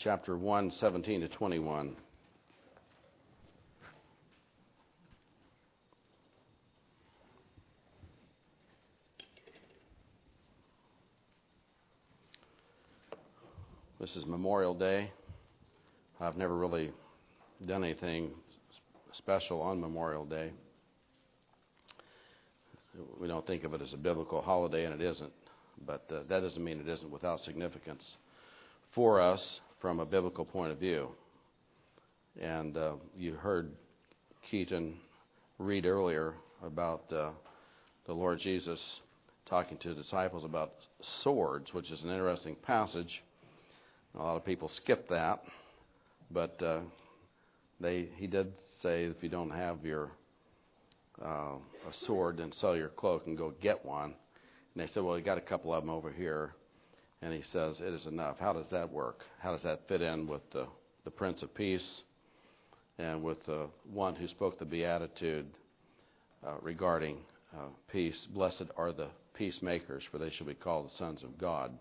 chapter 1, 17 to 21. This is Memorial Day. I've never really done anything special on Memorial Day. We don't think of it as a biblical holiday, and it isn't. But that doesn't mean it isn't without significance for us from a biblical point of view. And you heard Keaton read earlier about the Lord Jesus talking to the disciples about swords, which is an interesting passage. A lot of people skip that, but he did say if you don't have your a sword, then sell your cloak and go get one. And they said, well, you got a couple of them over here. And he says, it is enough. How does that work? How does that fit in with the Prince of Peace and with the one who spoke the Beatitude regarding peace? Blessed are the peacemakers, for they shall be called the sons of God.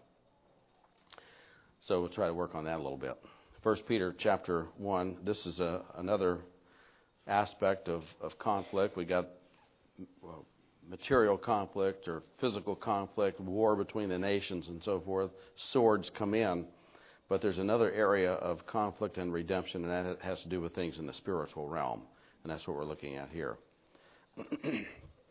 So we'll try to work on that a little bit. 1 Peter chapter 1, this is another aspect of conflict. We got material conflict or physical conflict, war between the nations and so forth. Swords come in. But there's another area of conflict and redemption, and that has to do with things in the spiritual realm. And that's what we're looking at here. 1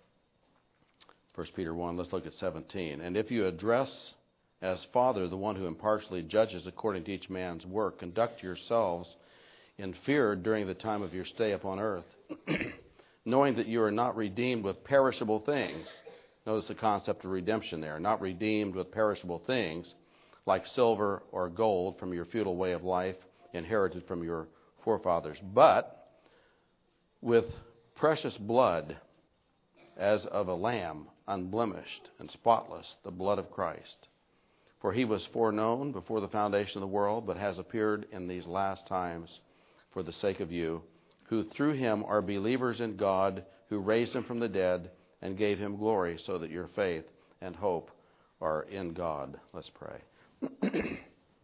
Peter 1, let's look at 17. And if you address as Father the one who impartially judges according to each man's work, conduct yourselves in fear during the time of your stay upon earth, knowing that you are not redeemed with perishable things. Notice the concept of redemption there. Not redeemed with perishable things, like silver or gold from your futile way of life, inherited from your forefathers, but with precious blood, as of a lamb, unblemished and spotless, the blood of Christ. For he was foreknown before the foundation of the world, but has appeared in these last times for the sake of you, who through him are believers in God, who raised him from the dead and gave him glory, so that your faith and hope are in God. Let's pray.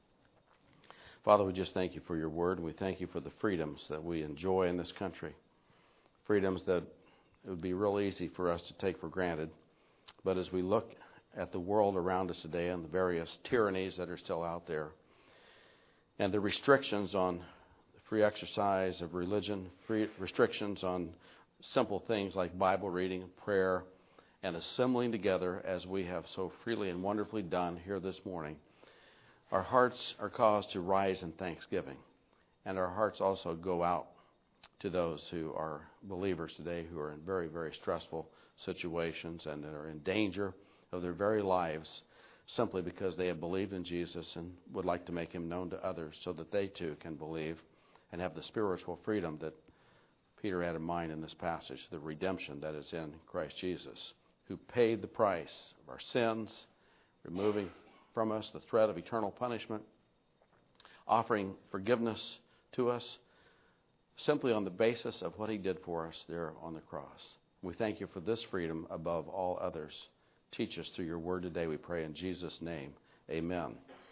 Father, we just thank you for your word, and we thank you for the freedoms that we enjoy in this country. Freedoms that it would be real easy for us to take for granted. But as we look at the world around us today and the various tyrannies that are still out there, and the restrictions on free exercise of religion, free restrictions on simple things like Bible reading, prayer, and assembling together as we have so freely and wonderfully done here this morning, our hearts are caused to rise in thanksgiving. And our hearts also go out to those who are believers today who are in very, very stressful situations and that are in danger of their very lives simply because they have believed in Jesus and would like to make him known to others so that they too can believe and have the spiritual freedom that Peter had in mind in this passage, the redemption that is in Christ Jesus, who paid the price of our sins, removing from us the threat of eternal punishment, offering forgiveness to us simply on the basis of what he did for us there on the cross. We thank you for this freedom above all others. Teach us through your word today, we pray in Jesus' name. Amen.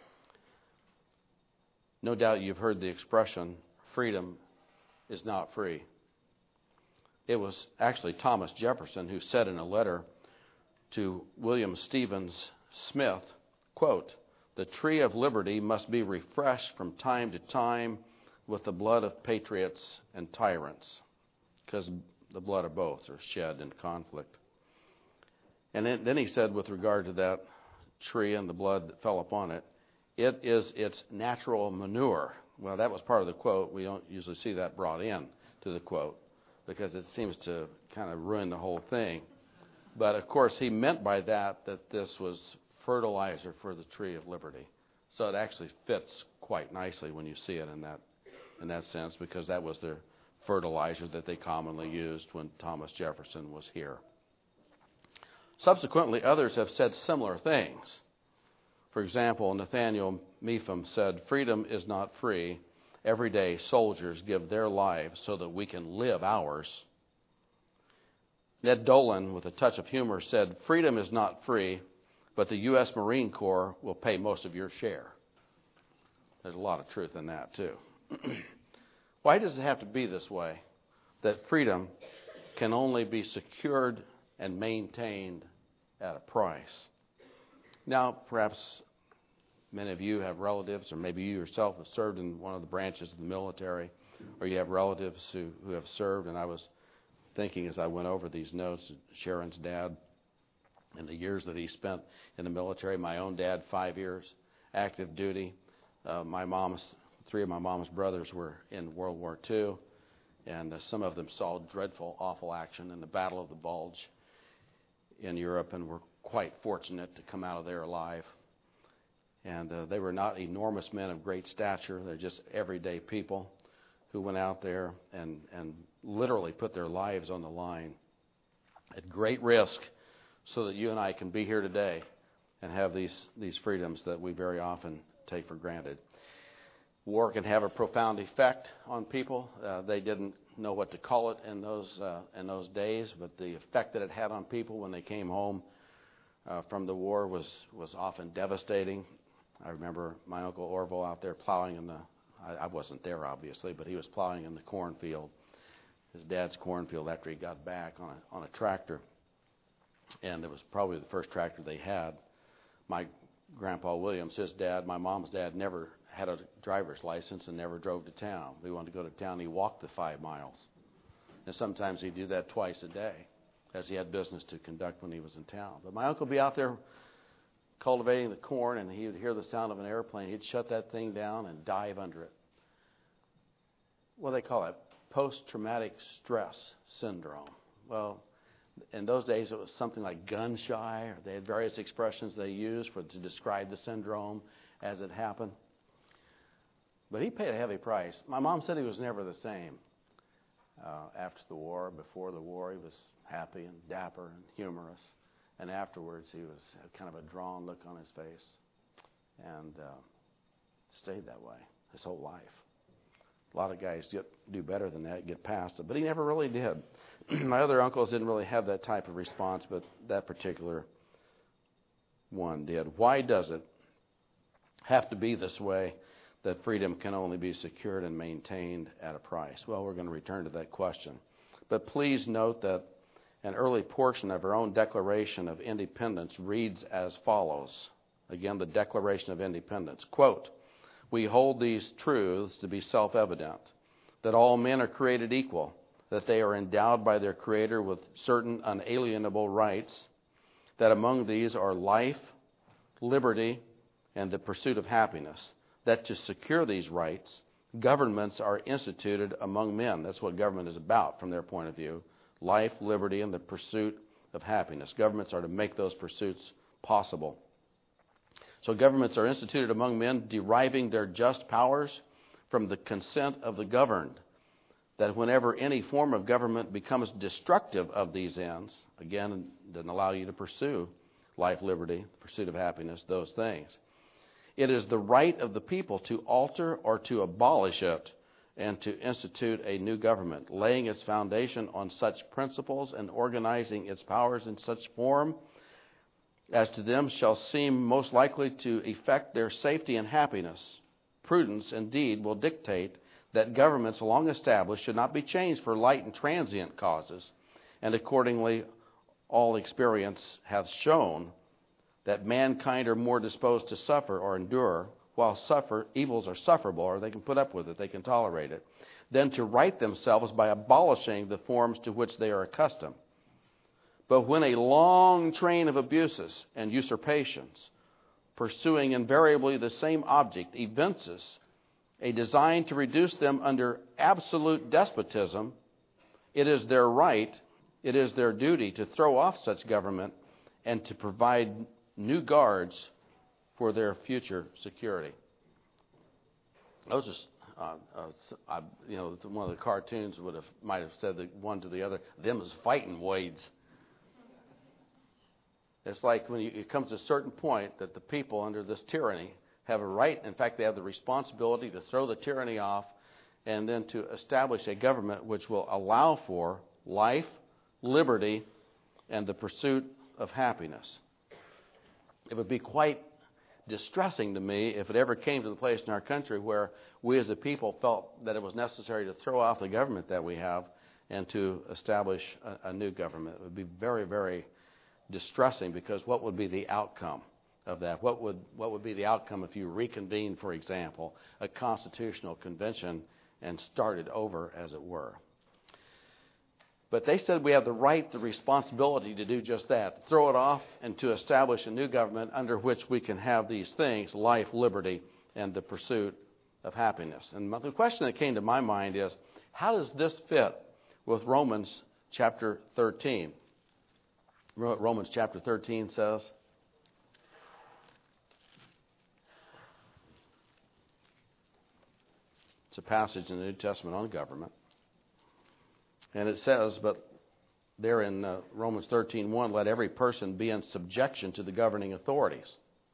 No doubt you've heard the expression, freedom is not free. It was actually Thomas Jefferson who said in a letter to William Stevens Smith, quote, "The tree of liberty must be refreshed from time to time with the blood of patriots and tyrants," because the blood of both are shed in conflict. And then he said with regard to that tree and the blood that fell upon it, it is its natural manure. Well, that was part of the quote. We don't usually see that brought in to the quote because it seems to kind of ruin the whole thing. But, of course, he meant by that this was fertilizer for the tree of liberty. So it actually fits quite nicely when you see it in that sense because that was the fertilizer that they commonly used when Thomas Jefferson was here. Subsequently, others have said similar things. For example, Nathaniel Mepham said, "Freedom is not free. Every day soldiers give their lives so that we can live ours." Ned Dolan, with a touch of humor, said, "Freedom is not free, but the U.S. Marine Corps will pay most of your share." There's a lot of truth in that, too. Why does it have to be this way? That freedom can only be secured and maintained at a price. Now, perhaps many of you have relatives, or maybe you yourself have served in one of the branches of the military, or you have relatives who have served. And I was thinking as I went over these notes, Sharon's dad, and the years that he spent in the military. My own dad, 5 years, active duty. Three of my mom's brothers were in World War II, and some of them saw dreadful, awful action in the Battle of the Bulge in Europe, and were quite fortunate to come out of there alive. And they were not enormous men of great stature. They're just everyday people who went out there and literally put their lives on the line at great risk so that you and I can be here today and have these freedoms that we very often take for granted. War can have a profound effect on people. They didn't know what to call it in those days, but the effect that it had on people when they came home from the war was often devastating. I remember my Uncle Orville out there plowing in I wasn't there obviously, but he was plowing in the cornfield, his dad's cornfield, after he got back on a tractor. And it was probably the first tractor they had. My Grandpa Williams, his dad, my mom's dad, never had a driver's license and never drove to town. We wanted to go to town, he walked the 5 miles. And sometimes he'd do that twice a day, as he had business to conduct when he was in town. But my uncle would be out there cultivating the corn, and he would hear the sound of an airplane. He'd shut that thing down and dive under it. What do they call it? Post-traumatic stress syndrome. Well, in those days, it was something like gun shy, or they had various expressions they used to describe the syndrome as it happened. But he paid a heavy price. My mom said he was never the same after the war. Before the war, he was happy and dapper and humorous. And afterwards, he was kind of a drawn look on his face. And stayed that way his whole life. A lot of guys do better than that, get past it. But he never really did. My other uncles didn't really have that type of response, but that particular one did. Why does it have to be this way, that freedom can only be secured and maintained at a price? Well, we're going to return to that question. But please note that an early portion of our own Declaration of Independence reads as follows. Again, the Declaration of Independence. Quote, "We hold these truths to be self-evident, that all men are created equal, that they are endowed by their Creator with certain unalienable rights, that among these are life, liberty, and the pursuit of happiness, that to secure these rights, governments are instituted among men." That's what government is about from their point of view. Life, liberty, and the pursuit of happiness. Governments are to make those pursuits possible. So governments are instituted among men, deriving their just powers from the consent of the governed, that whenever any form of government becomes destructive of these ends, again, it doesn't allow you to pursue life, liberty, pursuit of happiness, those things. It is the right of the people to alter or to abolish it and to institute a new government, laying its foundation on such principles and organizing its powers in such form as to them shall seem most likely to effect their safety and happiness. Prudence, indeed, will dictate that governments long established should not be changed for light and transient causes, and accordingly all experience hath shown that mankind are more disposed to suffer or endure, while evils are sufferable, or they can put up with it, they can tolerate it, than to right themselves by abolishing the forms to which they are accustomed. But when a long train of abuses and usurpations, pursuing invariably the same object, evinces a design to reduce them under absolute despotism, it is their right, it is their duty to throw off such government and to provide new guards for their future security. Those are, one of the cartoons might have said the one to the other, "Them is fighting Wades." It's like when it comes to a certain point that the people under this tyranny have a right, in fact, they have the responsibility to throw the tyranny off and then to establish a government which will allow for life, liberty, and the pursuit of happiness. It would be quite distressing to me if it ever came to the place in our country where we as a people felt that it was necessary to throw off the government that we have and to establish a new government. It would be very, very distressing, because what would be the outcome of that? What would be the outcome if you reconvened, for example, a constitutional convention and started over, as it were? But they said we have the right, the responsibility to do just that, throw it off and to establish a new government under which we can have these things: life, liberty, and the pursuit of happiness. And the question that came to my mind is, how does this fit with Romans chapter 13? Romans chapter 13 says, it's a passage in the New Testament on government. And it says, but there in Romans 13:1, let every person be in subjection to the governing authorities.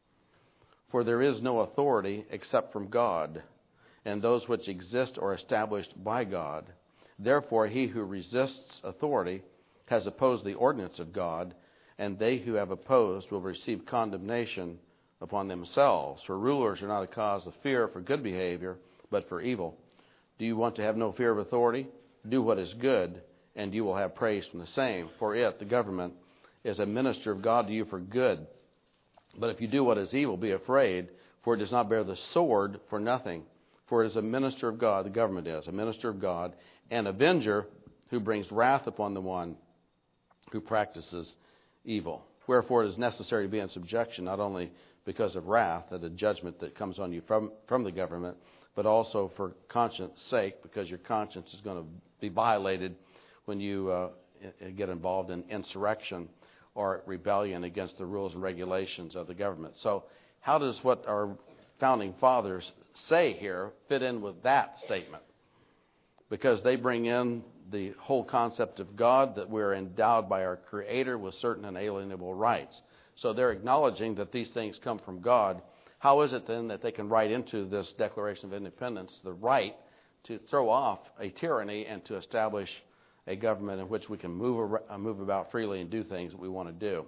For there is no authority except from God, and those which exist are established by God. Therefore, he who resists authority has opposed the ordinance of God, and they who have opposed will receive condemnation upon themselves. For rulers are not a cause of fear for good behavior, but for evil. Do you want to have no fear of authority? Do what is good, and you will have praise from the same. For it, the government, is a minister of God to you for good. But if you do what is evil, be afraid, for it does not bear the sword for nothing. For it is a minister of God, the government is, a minister of God, an avenger who brings wrath upon the one who practices evil. Wherefore it is necessary to be in subjection, not only because of wrath, at the judgment that comes on you from the government, but also for conscience sake, because your conscience is going to be violated when you get involved in insurrection or rebellion against the rules and regulations of the government. So how does what our founding fathers say here fit in with that statement? Because they bring in the whole concept of God, that we're endowed by our Creator with certain inalienable rights. So they're acknowledging that these things come from God. How is it then that they can write into this Declaration of Independence the right to throw off a tyranny and to establish a government in which we can move about freely and do things that we want to do?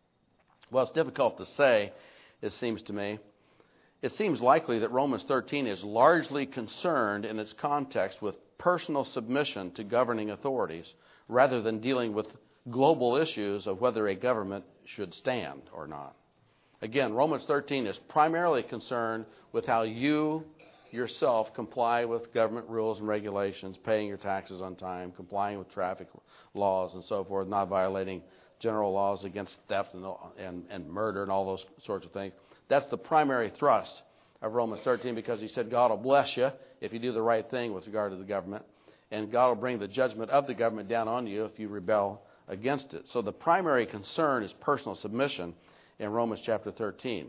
Well, it's difficult to say, it seems to me. It seems likely that Romans 13 is largely concerned in its context with personal submission to governing authorities, rather than dealing with global issues of whether a government should stand or not. Again, Romans 13 is primarily concerned with how you yourself comply with government rules and regulations, paying your taxes on time, complying with traffic laws and so forth, not violating general laws against theft and murder and all those sorts of things. That's the primary thrust of Romans 13, because he said God will bless you if you do the right thing with regard to the government, and God will bring the judgment of the government down on you if you rebel against it. So the primary concern is personal submission in Romans chapter 13.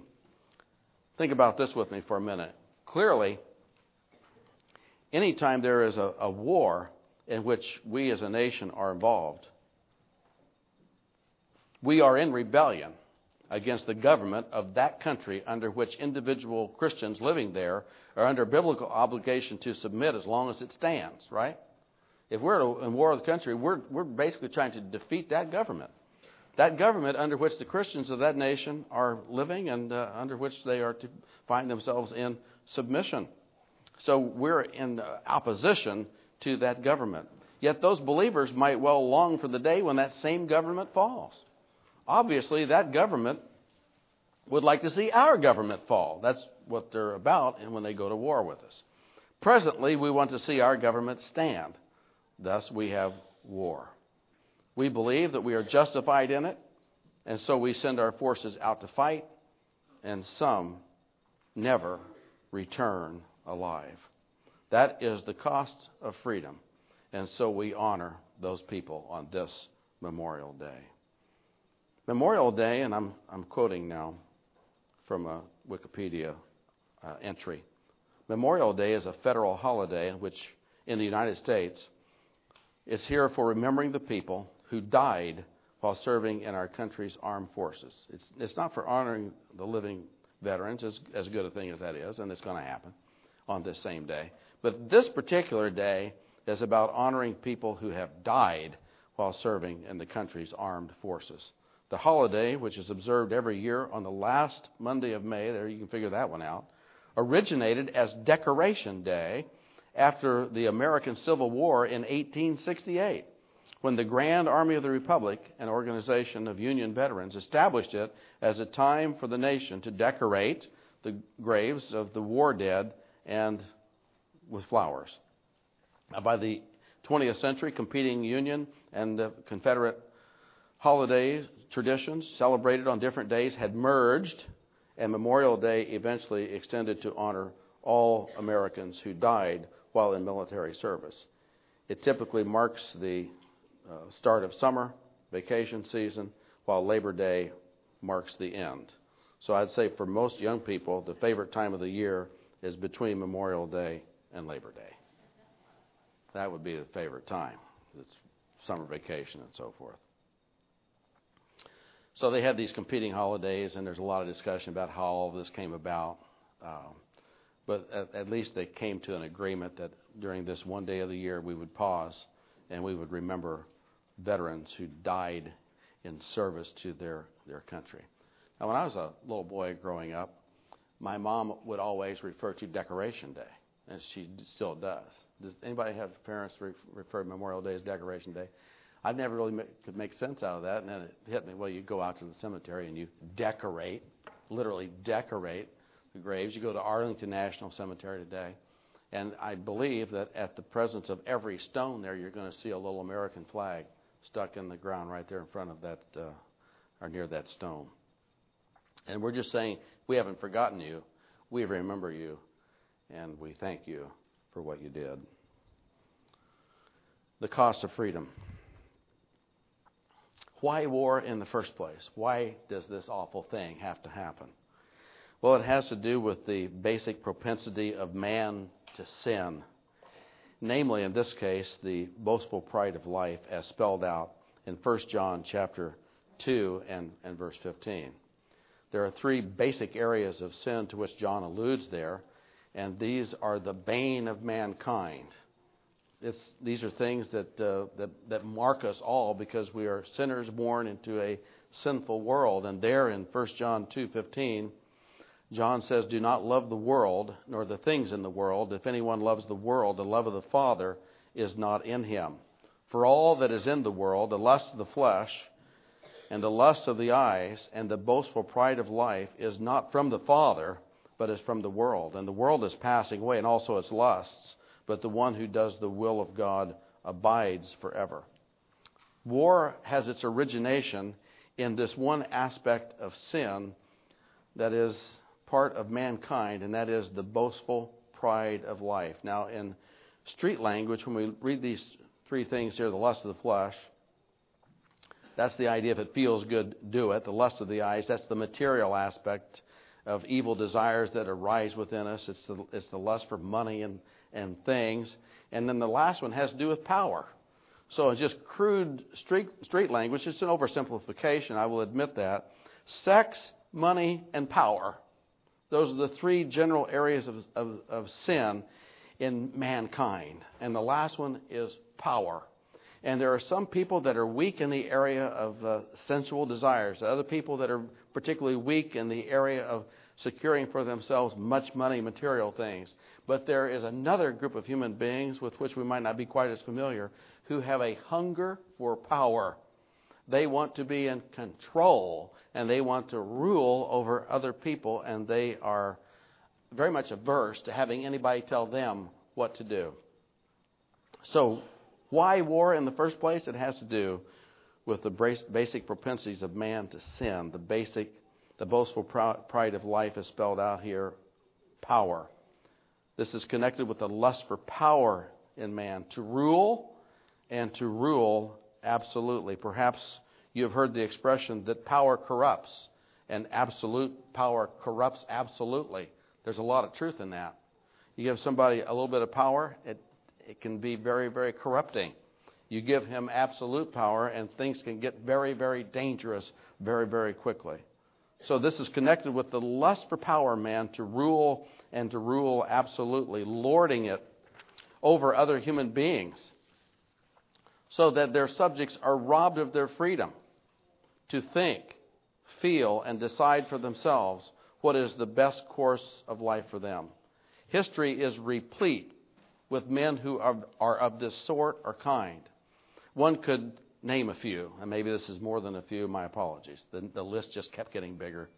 Think about this with me for a minute. Clearly, anytime there is a war in which we as a nation are involved, we are in rebellion against the government of that country, under which individual Christians living there are under biblical obligation to submit as long as it stands, right? If we're in war with the country, we're basically trying to defeat that government. That government under which the Christians of that nation are living, and under which they are to find themselves in submission. So we're in opposition to that government. Yet those believers might well long for the day when that same government falls. Obviously, that government would like to see our government fall. That's what they're about, and when they go to war with us. Presently, we want to see our government stand. Thus, we have war. We believe that we are justified in it, and so we send our forces out to fight, and some never return alive. That is the cost of freedom, and so we honor those people on this Memorial Day. Memorial Day, and I'm quoting now from a Wikipedia entry. Memorial Day is a federal holiday which, in the United States, is here for remembering the people who died while serving in our country's armed forces. It's not for honoring the living veterans, as good a thing as that is, and it's going to happen on this same day. But this particular day is about honoring people who have died while serving in the country's armed forces. The holiday, which is observed every year on the last Monday of May, there you can figure that one out, originated as Decoration Day after the American Civil War in 1868, when the Grand Army of the Republic, an organization of Union veterans, established it as a time for the nation to decorate the graves of the war dead and with flowers. Now, by the 20th century, competing Union and Confederate holidays, traditions celebrated on different days had merged, and Memorial Day eventually extended to honor all Americans who died while in military service. It typically marks the start of summer vacation season, while Labor Day marks the end. So I'd say for most young people, the favorite time of the year is between Memorial Day and Labor Day. That would be the favorite time. It's summer vacation and so forth. So they had these competing holidays, and there's a lot of discussion about how all of this came about. But at least they came to an agreement that during this one day of the year we would pause and we would remember veterans who died in service to their country. Now, when I was a little boy growing up, my mom would always refer to Decoration Day, and she still does. Does anybody have parents refer to Memorial Day as Decoration Day? I never really could make sense out of that, and then it hit me, well, you go out to the cemetery and you decorate, literally decorate the graves. You go to Arlington National Cemetery today, and I believe that at the presence of every stone there, you're going to see a little American flag stuck in the ground right there in front of that, or near that stone. And we're just saying, we haven't forgotten you. We remember you, and we thank you for what you did. The cost of freedom. Why war in the first place? Why does this awful thing have to happen? Well, it has to do with the basic propensity of man to sin. Namely, in this case, the boastful pride of life as spelled out in 1 John chapter 2 and verse 15. There are three basic areas of sin to which John alludes there, and these are the bane of mankind. These are things that mark us all because we are sinners born into a sinful world. And there in 1 John 2:15, John says, "Do not love the world, nor the things in the world. If anyone loves the world, the love of the Father is not in him. For all that is in the world, the lust of the flesh, and the lust of the eyes, and the boastful pride of life, is not from the Father, but is from the world. And the world is passing away, and also its lusts. But the one who does the will of God abides forever." War has its origination in this one aspect of sin that is part of mankind, and that is the boastful pride of life. Now, in street language, when we read these three things here, the lust of the flesh, that's the idea if it feels good, do it. The lust of the eyes, that's the material aspect of evil desires that arise within us. It's the lust for money and things. And then the last one has to do with power. So it's just crude street language. It's an oversimplification, I will admit that. Sex, money, and power. Those are the three general areas of sin in mankind. And the last one is power. And there are some people that are weak in the area of sensual desires. Other people that are particularly weak in the area of securing for themselves much money, material things. But there is another group of human beings with which we might not be quite as familiar who have a hunger for power. They want to be in control, and they want to rule over other people, and they are very much averse to having anybody tell them what to do. So why war in the first place? It has to do with the basic propensities of man to sin. The boastful pride of life is spelled out here, power. This is connected with the lust for power in man, to rule and to rule absolutely. Perhaps you have heard the expression that power corrupts, and absolute power corrupts absolutely. There's a lot of truth in that. You give somebody a little bit of power, it can be very, very corrupting. You give him absolute power, and things can get very, very dangerous very, very quickly. So this is connected with the lust for power, man, to rule and to rule absolutely, lording it over other human beings so that their subjects are robbed of their freedom. to think, feel, and decide for themselves what is the best course of life for them. History is replete with men who are of this sort or kind. One could name a few, and maybe this is more than a few, my apologies. The list just kept getting bigger.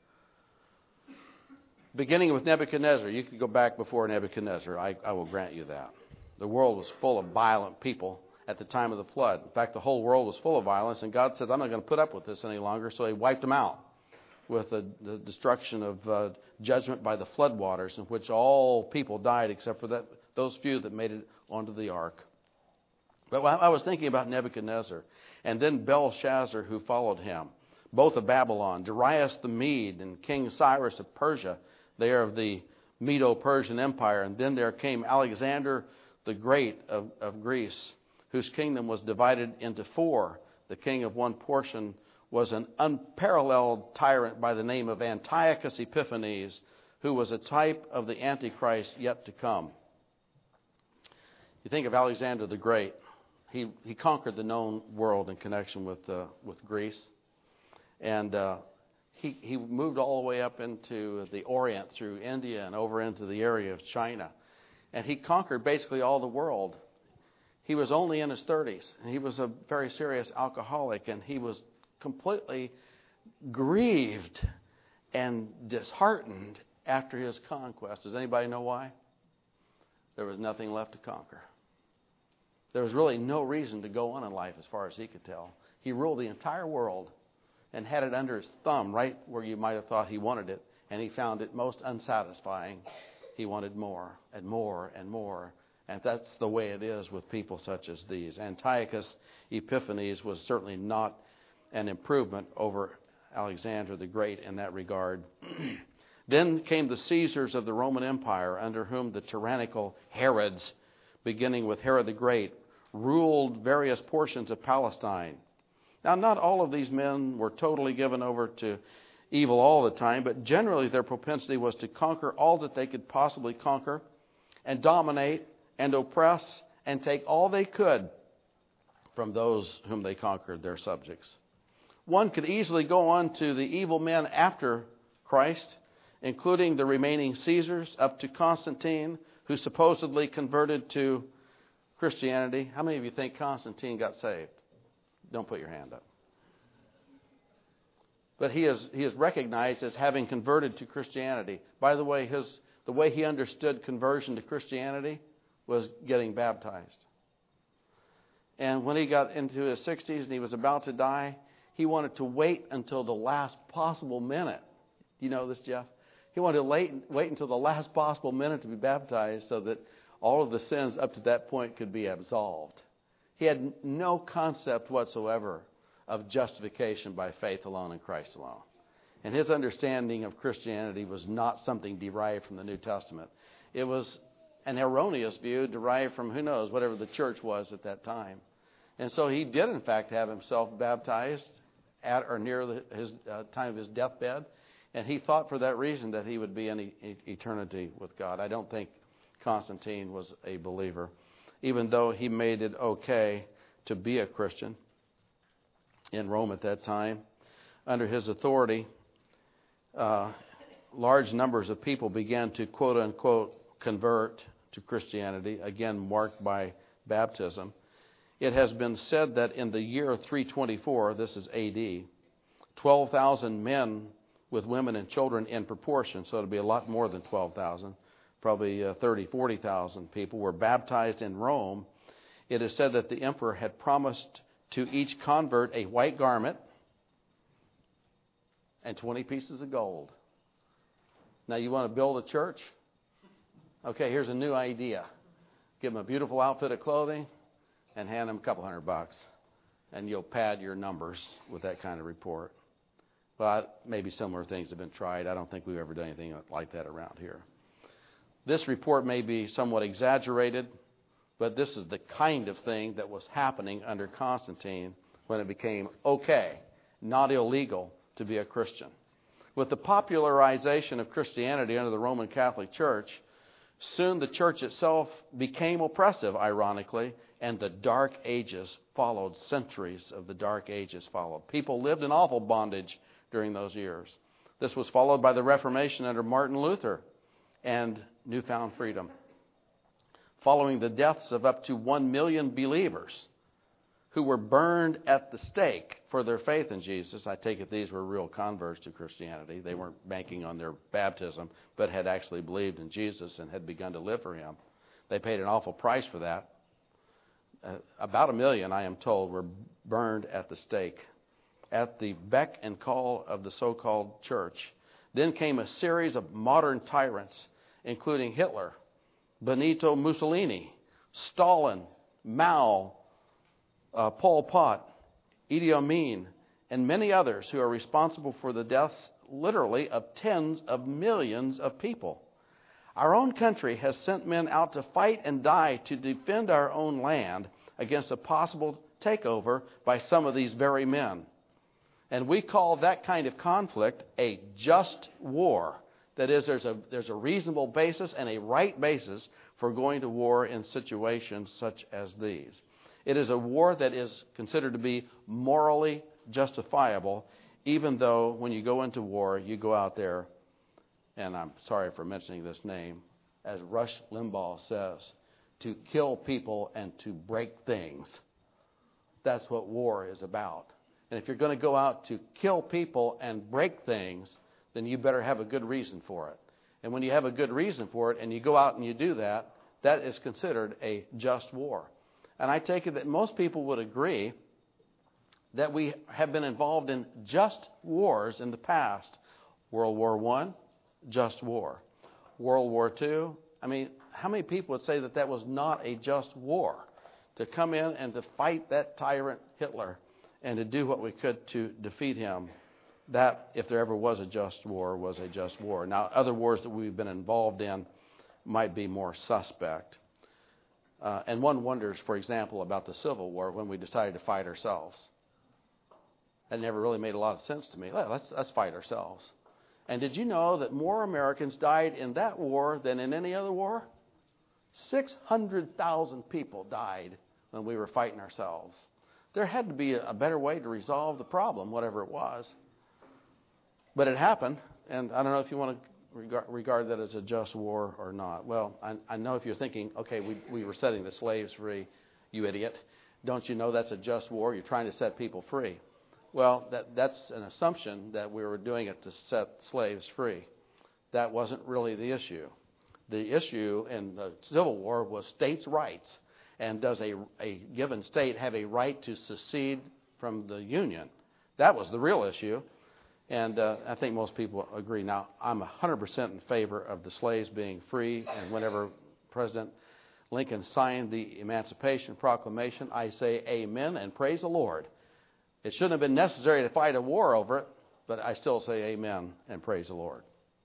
Beginning with Nebuchadnezzar, you could go back before Nebuchadnezzar, I will grant you that. The world was full of violent people at the time of the flood. In fact, the whole world was full of violence, and God says, I'm not going to put up with this any longer, so he wiped them out with the destruction of judgment by the floodwaters, in which all people died except for those few that made it onto the ark. But I was thinking about Nebuchadnezzar, and then Belshazzar, who followed him, both of Babylon, Darius the Mede, and King Cyrus of Persia. They are of the Medo-Persian Empire. And then there came Alexander the Great of Greece, whose kingdom was divided into four. The king of one portion was an unparalleled tyrant by the name of Antiochus Epiphanes, who was a type of the Antichrist yet to come. You think of Alexander the Great. He conquered the known world in connection with Greece. And he moved all the way up into the Orient through India and over into the area of China. And he conquered basically all the world. He was only in his 30s. And he was a very serious alcoholic. And he was completely grieved and disheartened after his conquest. Does anybody know why? There was nothing left to conquer. There was really no reason to go on in life as far as he could tell. He ruled the entire world and had it under his thumb right where you might have thought he wanted it, and he found it most unsatisfying. He wanted more and more and more, and that's the way it is with people such as these. Antiochus Epiphanes was certainly not an improvement over Alexander the Great in that regard. Then came the Caesars of the Roman Empire, under whom the tyrannical Herods, beginning with Herod the Great, ruled various portions of Palestine. Now, not all of these men were totally given over to evil all the time, but generally their propensity was to conquer all that they could possibly conquer and dominate and oppress and take all they could from those whom they conquered, their subjects. One could easily go on to the evil men after Christ, including the remaining Caesars up to Constantine, who supposedly converted to Christianity. How many of you think Constantine got saved? Don't put your hand up. But he is recognized as having converted to Christianity. By the way, the way he understood conversion to Christianity was getting baptized. And when he got into his 60s and he was about to die, he wanted to wait until the last possible minute. You know this, Jeff? He wanted to wait until the last possible minute to be baptized so that all of the sins up to that point could be absolved. He had no concept whatsoever of justification by faith alone in Christ alone. And his understanding of Christianity was not something derived from the New Testament. It was an erroneous view derived from, who knows, whatever the church was at that time. And so he did, in fact, have himself baptized at or near his time of his deathbed. And he thought for that reason that he would be in eternity with God. I don't think Constantine was a believer, even though he made it okay to be a Christian in Rome at that time. Under his authority, large numbers of people began to, quote-unquote, convert to Christianity, again marked by baptism. It has been said that in the year 324, this is A.D., 12,000 men with women and children in proportion, so it'll be a lot more than 12,000, probably 30, 40,000 people were baptized in Rome. It is said that the emperor had promised to each convert a white garment and 20 pieces of gold. Now, you want to build a church? Okay, here's a new idea. Give them a beautiful outfit of clothing and hand them a couple $100, and you'll pad your numbers with that kind of report. Well, maybe similar things have been tried. I don't think we've ever done anything like that around here. This report may be somewhat exaggerated, but this is the kind of thing that was happening under Constantine when it became okay, not illegal, to be a Christian. With the popularization of Christianity under the Roman Catholic Church, Soon the church itself became oppressive, ironically, and the Dark Ages followed. Centuries of the Dark Ages followed. People lived in awful bondage during those years. This was followed by the Reformation under Martin Luther and newfound freedom. Following the deaths of up to 1 million believers who were burned at the stake for their faith in Jesus. I take it these were real converts to Christianity. They weren't banking on their baptism, but had actually believed in Jesus and had begun to live for him. They paid an awful price for that. About 1 million, I am told, were burned at the stake at the beck and call of the so-called church. Then came a series of modern tyrants, including Hitler, Benito Mussolini, Stalin, Mao, Pol Pot, Idi Amin, and many others who are responsible for the deaths, literally, of tens of millions of people. Our own country has sent men out to fight and die to defend our own land against a possible takeover by some of these very men. And we call that kind of conflict a just war. That is, there's a reasonable basis and a right basis for going to war in situations such as these. It is a war that is considered to be morally justifiable, even though when you go into war, you go out there, and I'm sorry for mentioning this name, as Rush Limbaugh says, to kill people and to break things. That's what war is about. And if you're going to go out to kill people and break things, then you better have a good reason for it. And when you have a good reason for it and you go out and you do that, that is considered a just war. And I take it that most people would agree that we have been involved in just wars in the past. World War I, just war. World War II, I mean, how many people would say that that was not a just war? To come in and to fight that tyrant Hitler and to do what we could to defeat him, that, if there ever was a just war, was a just war. Now, other wars that we've been involved in might be more suspect. And one wonders, for example, about the Civil War when we decided to fight ourselves. That never really made a lot of sense to me. Well, let's fight ourselves. And did you know that more Americans died in that war than in any other war? 600,000 people died when we were fighting ourselves. There had to be a better way to resolve the problem, whatever it was. But it happened, and I don't know if you want to regard that as a just war or not. Well, I know if you're thinking, okay, we were setting the slaves free, you idiot. Don't you know that's a just war? You're trying to set people free. Well, that's an assumption that we were doing it to set slaves free. That wasn't really the issue. The issue in the Civil War was states' rights. And does a given state have a right to secede from the Union? That was the real issue. And I think most people agree. Now, I'm 100% in favor of the slaves being free. And whenever President Lincoln signed the Emancipation Proclamation, I say amen and praise the Lord. It shouldn't have been necessary to fight a war over it, but I still say amen and praise the Lord.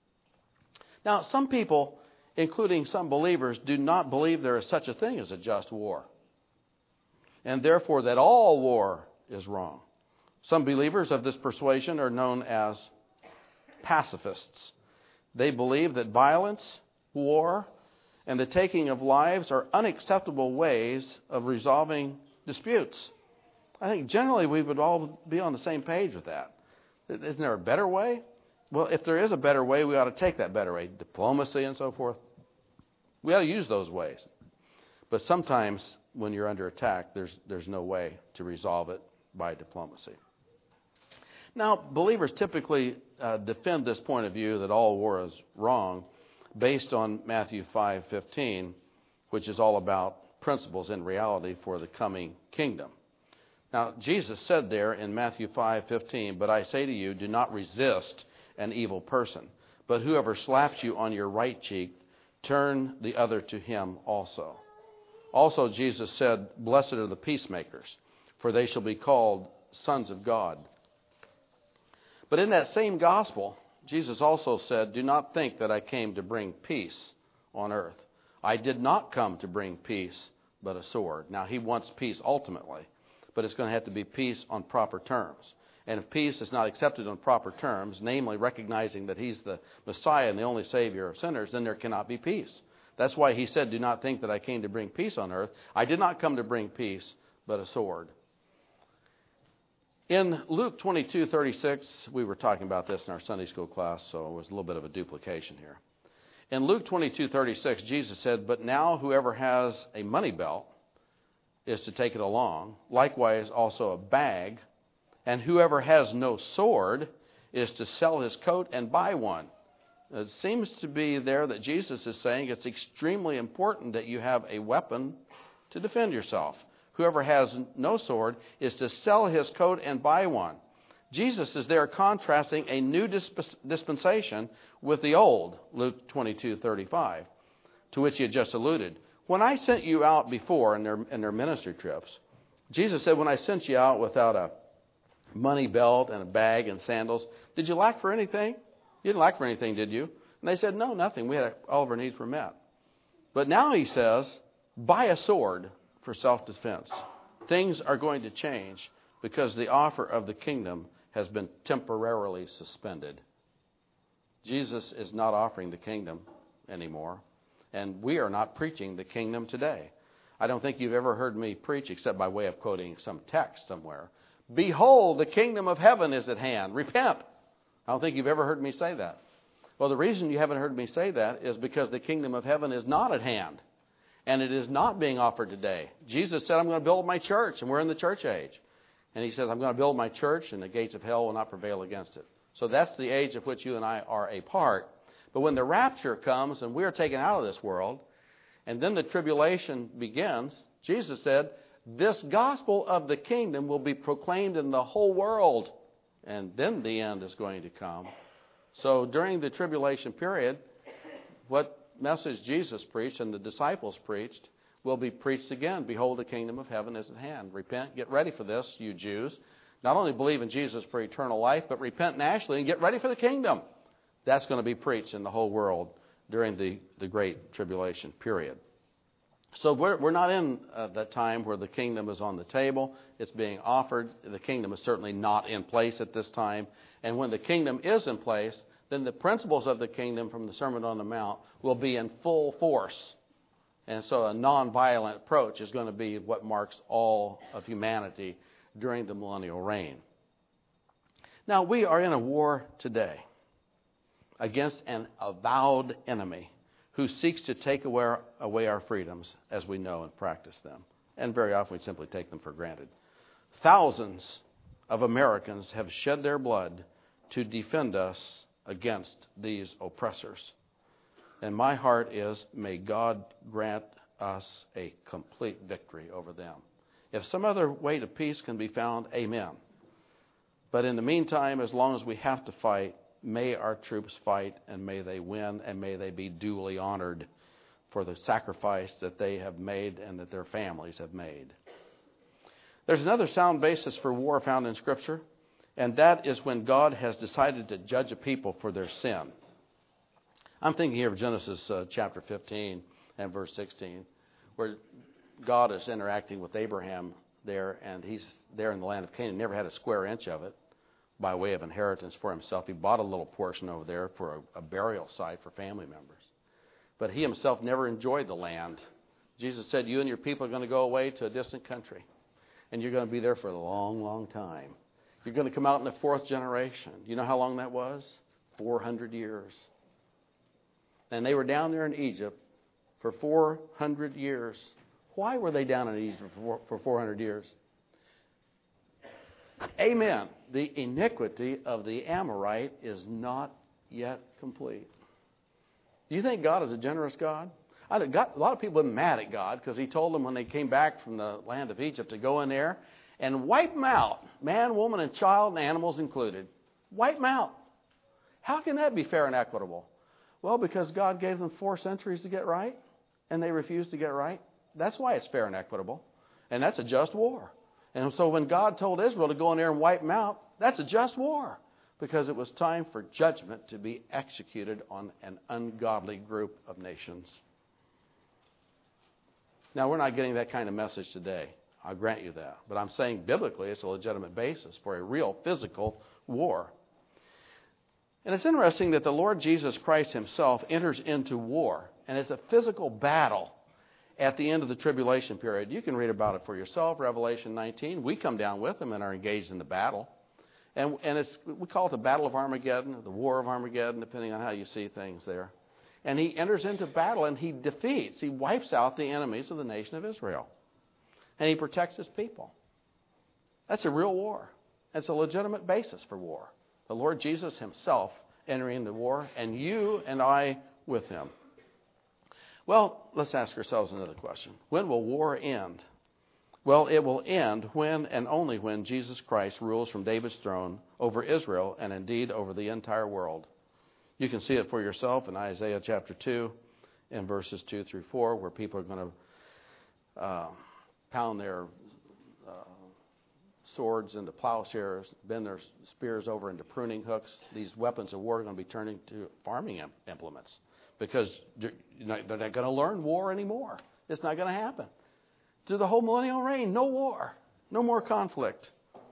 Now, some people, including some believers, do not believe there is such a thing as a just war, and therefore that all war is wrong. Some believers of this persuasion are known as pacifists. They believe that violence, war, and the taking of lives are unacceptable ways of resolving disputes. I think generally we would all be on the same page with that. Isn't there a better way? Well, if there is a better way, we ought to take that better way. Diplomacy and so forth. We ought to use those ways. But sometimes when you're under attack, there's no way to resolve it by diplomacy. Now, believers typically defend this point of view that all war is wrong based on Matthew 5:15, which is all about principles in reality for the coming kingdom. Now, Jesus said there in Matthew 5:15, "But I say to you, do not resist an evil person, but whoever slaps you on your right cheek, turn the other to him also." Also, Jesus said, "Blessed are the peacemakers, for they shall be called sons of God." But in that same gospel, Jesus also said, "Do not think that I came to bring peace on earth. I did not come to bring peace, but a sword." Now, he wants peace ultimately, but it's going to have to be peace on proper terms. And if peace is not accepted on proper terms, namely recognizing that he's the Messiah and the only Savior of sinners, then there cannot be peace. That's why he said, do not think that I came to bring peace on earth. I did not come to bring peace, but a sword. In Luke 22:36, we were talking about this in our Sunday school class, so it was a little bit of a duplication here. In Luke 22:36, Jesus said, but now whoever has a money belt is to take it along, likewise also a bag, and whoever has no sword is to sell his coat and buy one. It seems to be there that Jesus is saying it's extremely important that you have a weapon to defend yourself. Whoever has no sword is to sell his coat and buy one. Jesus is there contrasting a new dispensation with the old, Luke 22:35, to which he had just alluded. When I sent you out before in their ministry trips, Jesus said, when I sent you out without a money belt and a bag and sandals, did you lack for anything? You didn't lack for anything, did you? And they said, no, nothing. We had all of our needs were met. But now he says, buy a sword for self-defense. Things are going to change because the offer of the kingdom has been temporarily suspended. Jesus is not offering the kingdom anymore, and we are not preaching the kingdom today. I don't think you've ever heard me preach except by way of quoting some text somewhere. Behold, the kingdom of heaven is at hand. Repent. I don't think you've ever heard me say that. Well, the reason you haven't heard me say that is because the kingdom of heaven is not at hand. And it is not being offered today. Jesus said, I'm going to build my church, and we're in the church age. And he says, I'm going to build my church, and the gates of hell will not prevail against it. So that's the age of which you and I are a part. But when the rapture comes, and we are taken out of this world, and then the tribulation begins, Jesus said, this gospel of the kingdom will be proclaimed in the whole world, and then the end is going to come. So during the tribulation period, what message Jesus preached and the disciples preached will be preached again. Behold, the kingdom of heaven is at hand. Repent, get ready for this, you Jews. Not only believe in Jesus for eternal life, but repent nationally and get ready for the kingdom. That's going to be preached in the whole world during the great tribulation period. So we're not in that time where the kingdom is on the table. It's being offered. The kingdom is certainly not in place at this time. And when the kingdom is in place, then the principles of the kingdom from the Sermon on the Mount will be in full force. And so a nonviolent approach is going to be what marks all of humanity during the millennial reign. Now, we are in a war today against an avowed enemy who seeks to take away our freedoms as we know and practice them. And very often we simply take them for granted. Thousands of Americans have shed their blood to defend us against these oppressors. And my heart is, may God grant us a complete victory over them. If some other way to peace can be found, amen. But in the meantime, as long as we have to fight, may our troops fight, and may they win, and may they be duly honored for the sacrifice that they have made and that their families have made. There's another sound basis for war found in Scripture, and that is when God has decided to judge a people for their sin. I'm thinking here of Genesis chapter 15 and verse 16, where God is interacting with Abraham there, and he's there in the land of Canaan. Never had a square inch of it by way of inheritance for himself. He bought a little portion over there for a burial site for family members. But he himself never enjoyed the land. Jesus said, you and your people are going to go away to a distant country, and you're going to be there for a long, long time. You're going to come out in the fourth generation. You know how long that was? 400 years. And they were down there in Egypt for 400 years. Why were they down in Egypt for 400 years? Amen. The iniquity of the Amorite is not yet complete. Do you think God is a generous God? A lot of people have been mad at God because he told them when they came back from the land of Egypt to go in there and wipe them out. Man, woman, and child, and animals included. Wipe them out. How can that be fair and equitable? Well, because God gave them 4 centuries to get right, and they refused to get right. That's why it's fair and equitable. And that's a just war. And so when God told Israel to go in there and wipe them out, that's a just war. Because it was time for judgment to be executed on an ungodly group of nations. Now, we're not getting that kind of message today. I'll grant you that. But I'm saying biblically it's a legitimate basis for a real physical war. And it's interesting that the Lord Jesus Christ himself enters into war. And it's a physical battle at the end of the tribulation period. You can read about it for yourself, Revelation 19. We come down with him and are engaged in the battle. And we call it the Battle of Armageddon, the War of Armageddon, depending on how you see things there. And he enters into battle and he wipes out the enemies of the nation of Israel. And he protects his people. That's a real war. It's a legitimate basis for war. The Lord Jesus himself entering into war, and you and I with him. Well, let's ask ourselves another question. When will war end? Well, it will end when and only when Jesus Christ rules from David's throne over Israel and indeed over the entire world. You can see it for yourself in Isaiah chapter 2 and verses 2 through 4, where people are going to pound their swords into plowshares, bend their spears over into pruning hooks. These weapons of war are going to be turning to farming implements because they're not going to learn war anymore. It's not going to happen. Through the whole millennial reign, no war, no more conflict.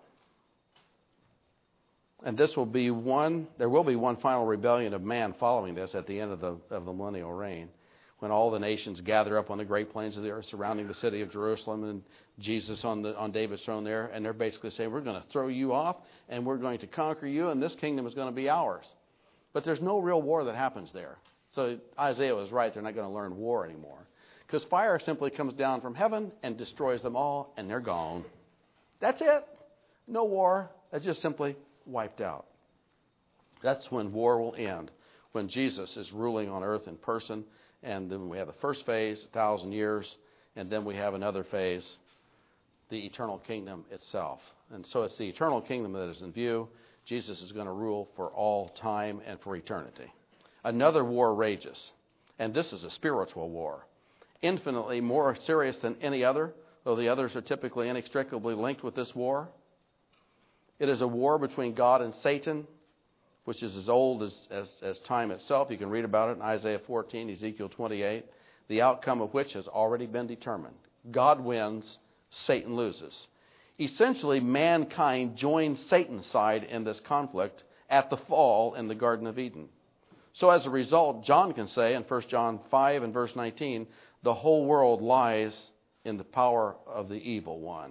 And there will be one final rebellion of man following this at the end of the millennial reign, when all the nations gather up on the great plains of the earth surrounding the city of Jerusalem and Jesus on David's throne there, and they're basically saying, we're going to throw you off and we're going to conquer you and this kingdom is going to be ours. But there's no real war that happens there. So Isaiah was right, they're not going to learn war anymore. Because fire simply comes down from heaven and destroys them all, and they're gone. That's it. No war. That's just simply wiped out. That's when war will end, when Jesus is ruling on earth in person, and then we have the first phase, 1,000 years, and then we have another phase, the eternal kingdom itself. And so it's the eternal kingdom that is in view. Jesus is going to rule for all time and for eternity. Another war rages, and this is a spiritual war. Infinitely more serious than any other, though the others are typically inextricably linked with this war. It is a war between God and Satan, which is as old as time itself. You can read about it in Isaiah 14, Ezekiel 28, the outcome of which has already been determined. God wins, Satan loses. Essentially, mankind joined Satan's side in this conflict at the fall in the Garden of Eden. So as a result, John can say in 1 John 5 and verse 19, the whole world lies in the power of the evil one.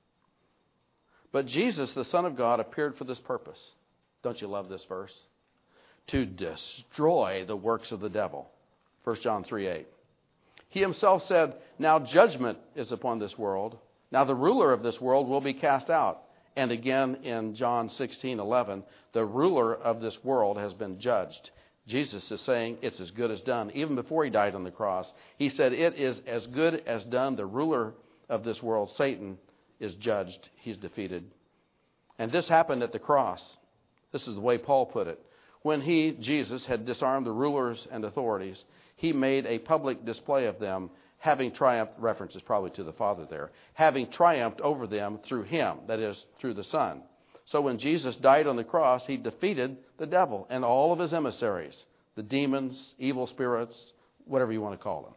But Jesus, the Son of God, appeared for this purpose. Don't you love this verse? To destroy the works of the devil. 1 John 3:8. He himself said, now judgment is upon this world. Now the ruler of this world will be cast out. And again in John 16:11, the ruler of this world has been judged. Jesus is saying it's as good as done. Even before he died on the cross, he said it is as good as done. The ruler of this world, Satan, is judged. He's defeated. And this happened at the cross. This is the way Paul put it. When he, Jesus, had disarmed the rulers and authorities, he made a public display of them, having triumphed, references probably to the Father there, having triumphed over them through him, that is, through the Son. So when Jesus died on the cross, he defeated the devil and all of his emissaries, the demons, evil spirits, whatever you want to call them.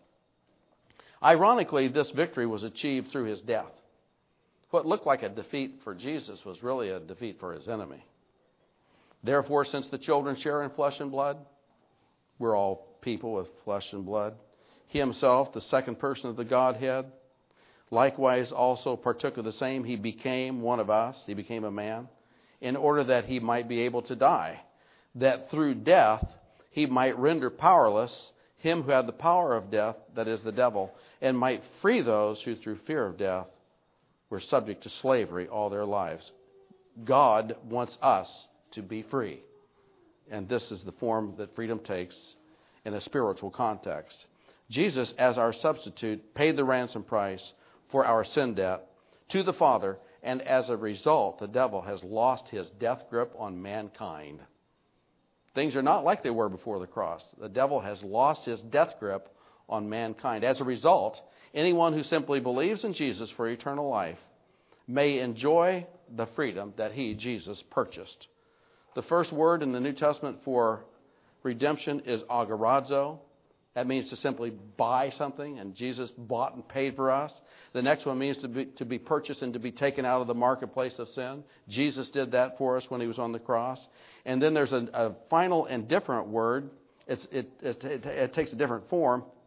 Ironically, this victory was achieved through his death. What looked like a defeat for Jesus was really a defeat for his enemy. Therefore, since the children share in flesh and blood, we're all people with flesh and blood. He himself, the second person of the Godhead, likewise also partook of the same. He became one of us. He became a man in order that he might be able to die, that through death he might render powerless him who had the power of death, that is the devil, and might free those who through fear of death were subject to slavery all their lives. God wants us to be free. And this is the form that freedom takes in a spiritual context. Jesus, as our substitute, paid the ransom price for our sin debt to the Father, and as a result, the devil has lost his death grip on mankind. Things are not like they were before the cross. The devil has lost his death grip on mankind. As a result, anyone who simply believes in Jesus for eternal life may enjoy the freedom that he, Jesus, purchased. The first word in the New Testament for redemption is agorazo. That means to simply buy something, and Jesus bought and paid for us. The next one means to be purchased and to be taken out of the marketplace of sin. Jesus did that for us when he was on the cross. And then there's a final and different word. It takes a different form,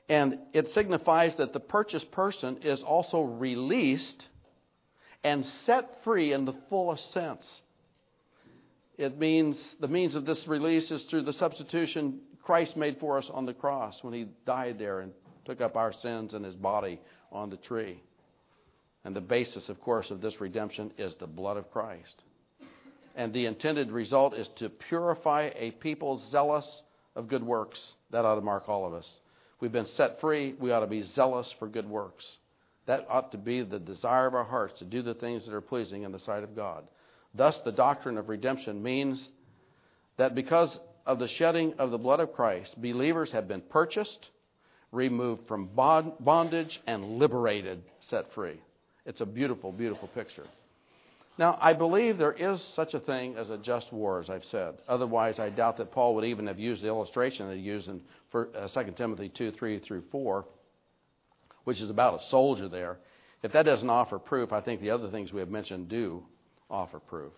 And it signifies that the purchased person is also released and set free in the fullest sense. It means the means of this release is through the substitution Christ made for us on the cross when He died there and took up our sins in His body on the tree. And the basis, of course, of this redemption is the blood of Christ. And the intended result is to purify a people zealous of good works. That ought to mark all of us. We've been set free. We ought to be zealous for good works. That ought to be the desire of our hearts, to do the things that are pleasing in the sight of God. Thus, the doctrine of redemption means that because of the shedding of the blood of Christ, believers have been purchased, removed from bondage, and liberated, set free. It's a beautiful, beautiful picture. Now, I believe there is such a thing as a just war, as I've said. Otherwise, I doubt that Paul would even have used the illustration that he used in 2 Timothy 2, 3 through 4, which is about a soldier there. If that doesn't offer proof, I think the other things we have mentioned do offer proof.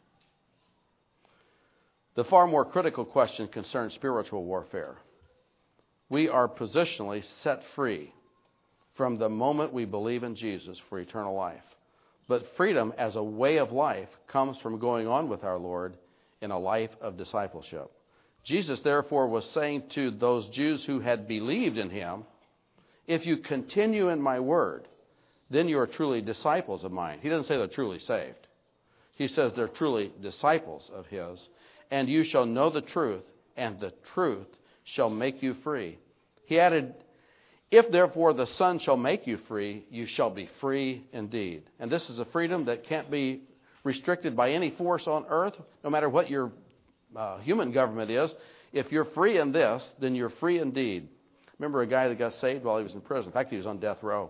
The far more critical question concerns spiritual warfare. We are positionally set free from the moment we believe in Jesus for eternal life. But freedom as a way of life comes from going on with our Lord in a life of discipleship. Jesus, therefore, was saying to those Jews who had believed in Him, if you continue in my word, then you are truly disciples of mine. He doesn't say they're truly saved. He says they're truly disciples of His. And you shall know the truth, and the truth shall make you free. He added, if therefore the Son shall make you free, you shall be free indeed. And this is a freedom that can't be restricted by any force on earth, no matter what your human government is. If you're free in this, then you're free indeed. Remember a guy that got saved while he was in prison. In fact, he was on death row.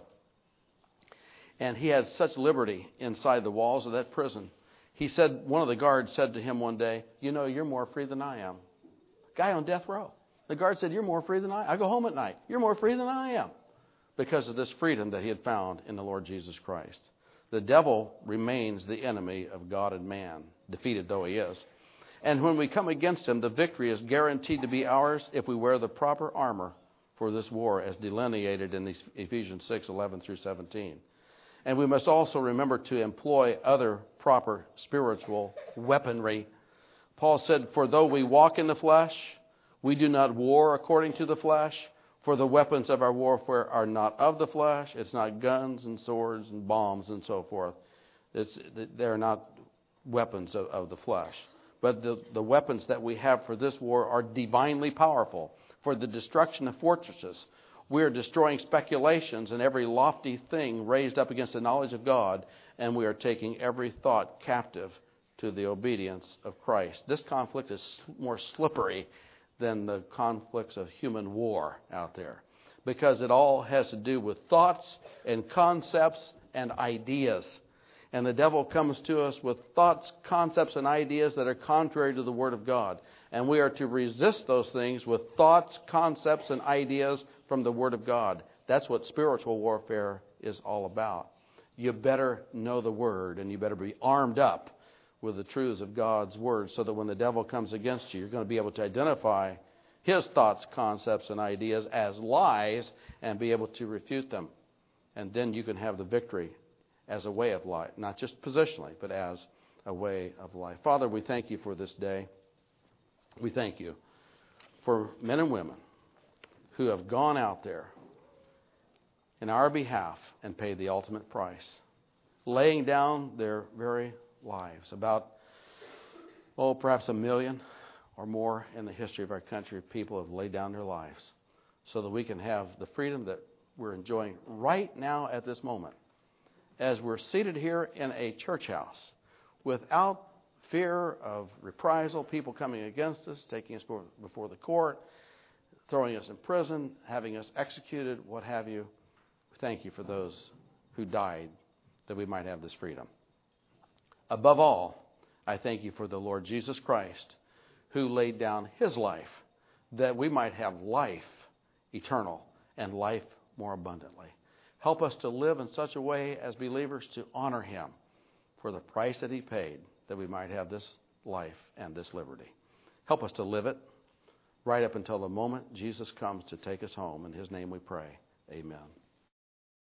And he had such liberty inside the walls of that prison. He said, one of the guards said to him one day, you know, you're more free than I am. Guy on death row. The guard said, you're more free than I go home at night. You're more free than I am. Because of this freedom that he had found in the Lord Jesus Christ. The devil remains the enemy of God and man, defeated though he is. And when we come against him, the victory is guaranteed to be ours if we wear the proper armor for this war as delineated in Ephesians 6, 11 through 17. And we must also remember to employ other proper spiritual weaponry. Paul said, for though we walk in the flesh, we do not war according to the flesh, for the weapons of our warfare are not of the flesh. It's not guns and swords and bombs and so forth. They're not weapons of the flesh. But the weapons that we have for this war are divinely powerful for the destruction of fortresses. We are destroying speculations and every lofty thing raised up against the knowledge of God, and we are taking every thought captive to the obedience of Christ. This conflict is more slippery than the conflicts of human war out there, because it all has to do with thoughts and concepts and ideas. And the devil comes to us with thoughts, concepts, and ideas that are contrary to the Word of God. And we are to resist those things with thoughts, concepts, and ideas from the Word of God. That's what spiritual warfare is all about. You better know the Word, and you better be armed up with the truths of God's Word, so that when the devil comes against you, you're going to be able to identify his thoughts, concepts, and ideas as lies and be able to refute them. And then you can have the victory as a way of life, not just positionally, but as a way of life. Father, we thank you for this day. We thank you for men and women who have gone out there in our behalf and paid the ultimate price, laying down their very lives. About, perhaps 1 million or more in the history of our country, people have laid down their lives so that we can have the freedom that we're enjoying right now at this moment, as we're seated here in a church house without fear of reprisal, people coming against us, taking us before the court, throwing us in prison, having us executed, what have you. Thank you for those who died that we might have this freedom. Above all, I thank you for the Lord Jesus Christ, who laid down his life that we might have life eternal and life more abundantly. Help us to live in such a way as believers to honor him for the price that he paid, that we might have this life and this liberty. Help us to live it, right up until the moment Jesus comes to take us home. In His name we pray. Amen.